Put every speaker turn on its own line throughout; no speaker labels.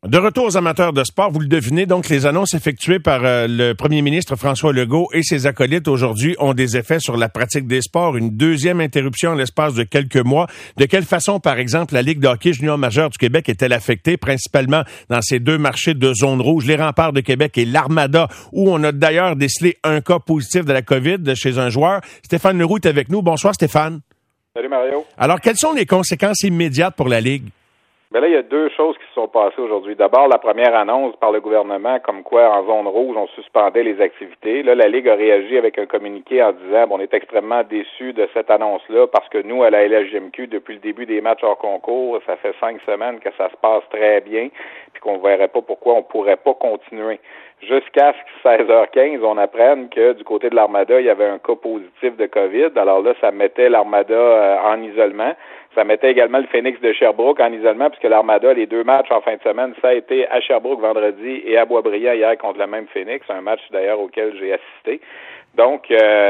De retour aux amateurs de sport, vous le devinez, donc les annonces effectuées par le premier ministre François Legault et ses acolytes aujourd'hui ont des effets sur la pratique des sports. Une deuxième interruption en l'espace de quelques mois. De quelle façon, par exemple, la Ligue de hockey junior majeur du Québec est-elle affectée, principalement dans ces deux marchés de zone rouge, les Remparts de Québec et l'Armada, où on a d'ailleurs décelé un cas positif de la COVID chez un joueur. Stéphane Leroux est avec nous. Bonsoir Stéphane.
Salut Mario.
Alors, quelles sont les conséquences immédiates pour la Ligue?
Ben là, il y a deux choses qui se sont passées aujourd'hui. D'abord, la première annonce par le gouvernement comme quoi, en zone rouge, on suspendait les activités. Là, la Ligue a réagi avec un communiqué en disant on est extrêmement déçus de cette annonce-là parce que nous, à la LHJMQ, depuis le début des matchs hors concours, ça fait 5 semaines que ça se passe très bien puis qu'on ne verrait pas pourquoi on pourrait pas continuer. Jusqu'à ce que 16h15, on apprenne que du côté de l'Armada, il y avait un cas positif de COVID. Alors là, ça mettait l'Armada en isolement. Ça mettait également le Phoenix de Sherbrooke en isolement, puisque l'Armada, les deux matchs en fin de semaine, ça a été à Sherbrooke vendredi et à Boisbriand hier contre le même Phoenix, un match d'ailleurs auquel j'ai assisté. Donc,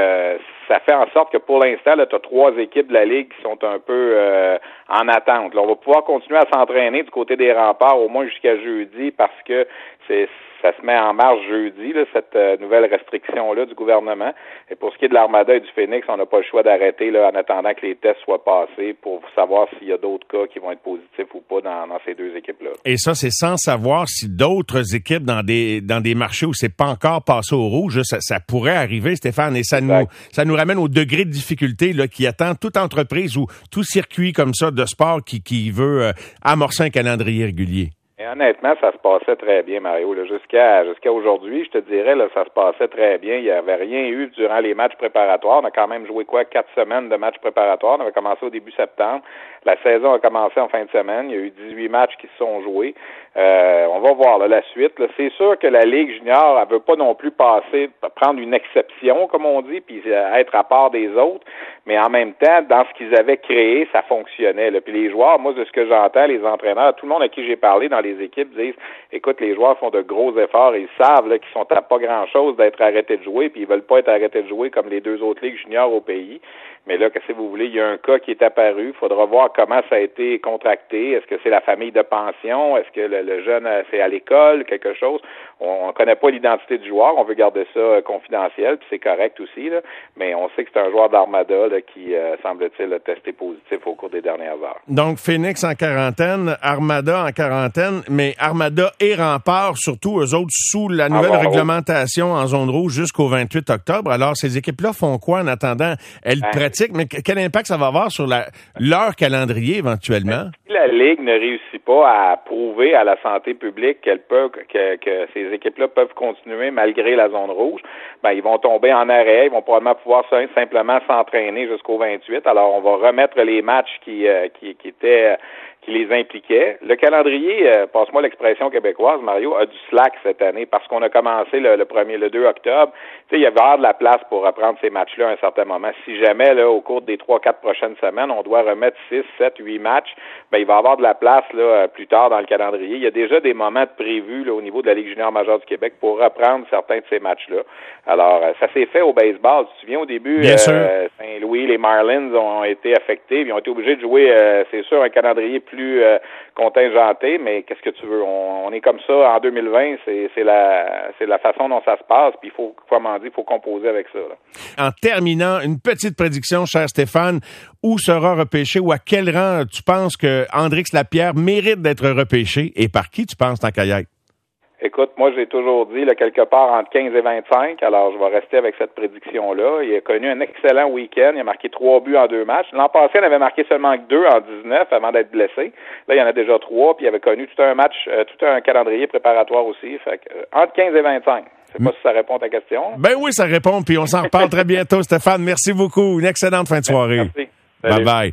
ça fait en sorte que pour l'instant, tu as 3 équipes de la Ligue qui sont un peu en attente. Là, on va pouvoir continuer à s'entraîner du côté des Remparts au moins jusqu'à jeudi parce que ça se met en marche jeudi, là, cette nouvelle restriction-là du gouvernement. Et pour ce qui est de l'Armada et du Phoenix, on n'a pas le choix d'arrêter là, en attendant que les tests soient passés pour savoir s'il y a d'autres cas qui vont être positifs ou pas dans ces deux équipes-là.
Et ça, c'est sans savoir si d'autres équipes dans des marchés où c'est pas encore passé au rouge, ça pourrait arriver, Stéphane, et ça nous ramène au degré de difficulté là, qui attend toute entreprise ou tout circuit comme ça de sport qui veut amorcer un calendrier régulier.
Et honnêtement, ça se passait très bien, Mario. Là, jusqu'à aujourd'hui, je te dirais, là, ça se passait très bien. Il n'y avait rien eu durant les matchs préparatoires. On a quand même joué 4 semaines de matchs préparatoires. On avait commencé au début septembre. La saison a commencé en fin de semaine. Il y a eu 18 matchs qui se sont joués. On va voir là, la suite. Là. C'est sûr que la Ligue junior, elle veut pas non plus prendre une exception, comme on dit, puis être à part des autres. Mais en même temps, dans ce qu'ils avaient créé, ça fonctionnait. Là. Puis les joueurs, moi, de ce que j'entends, les entraîneurs, tout le monde à qui j'ai parlé dans les équipes disent, écoute, les joueurs font de gros efforts et ils savent là, qu'ils sont à pas grand-chose d'être arrêtés de jouer, puis ils veulent pas être arrêtés de jouer comme les 2 autres ligues juniors au pays. Mais là, qu'est-ce que vous voulez, il y a un cas qui est apparu. Il faudra voir comment ça a été contracté. Est-ce que c'est la famille de pension? Est-ce que le jeune, c'est à l'école, quelque chose? On ne connaît pas l'identité du joueur. On veut garder ça confidentiel, puis c'est correct aussi. Là. Mais on sait que c'est un joueur d'Armada là, qui, semble-t-il, a testé positif au cours des dernières heures.
Donc, Phoenix en quarantaine, Armada en quarantaine, mais Armada et Remparts, surtout, eux autres, sous la nouvelle réglementation en zone rouge jusqu'au 28 octobre. Alors, ces équipes-là font quoi en attendant? Elles pratiquent, mais quel impact ça va avoir sur leur calendrier éventuellement?
Si la Ligue ne réussit pas à prouver à la santé publique que ces équipes-là peuvent continuer malgré la zone rouge, ben ils vont tomber en arrêt, ils vont probablement pouvoir simplement s'entraîner jusqu'au 28. Alors on va remettre les matchs qui les impliquaient. Le calendrier, passe-moi l'expression québécoise, Mario, a du slack cette année parce qu'on a commencé le 2 octobre. Tu sais, il y avait de la place pour reprendre ces matchs-là à un certain moment. Si jamais, là, au cours des 3-4 prochaines semaines, on doit remettre 6, 7, 8 matchs, ben il va y avoir de la place là plus tard dans le calendrier. Il y a déjà des moments prévus là, au niveau de la Ligue junior majeure du Québec pour reprendre certains de ces matchs-là. Alors, ça s'est fait au baseball. Tu te souviens, au début, Saint-Louis, les Marlins ont été affectés, ils ont été obligés de jouer, c'est sûr, un calendrier plus contingenté, mais qu'est-ce que tu veux? On est comme ça en 2020, c'est la façon dont ça se passe, puis il faut, comme on dit, il faut composer avec ça. Là.
En terminant, une petite prédiction, cher Stéphane, où sera repêché ou à quel rang tu penses que Andrix Lapierre mérite d'être repêché et par qui tu penses tant qu'à y être?
Écoute, moi, j'ai toujours dit, là, quelque part entre 15 et 25, alors je vais rester avec cette prédiction-là. Il a connu un excellent week-end, il a marqué 3 buts en 2 matchs. L'an passé, il avait marqué seulement 2 en 19 avant d'être blessé. Là, il y en a déjà 3, puis il avait connu tout un calendrier préparatoire aussi. Fait que, entre 15 et 25. Je sais pas si ça répond à ta question.
Ben oui, ça répond, puis on s'en reparle très bientôt, Stéphane. Merci beaucoup. Une excellente fin de soirée.
Merci.
Bye-bye.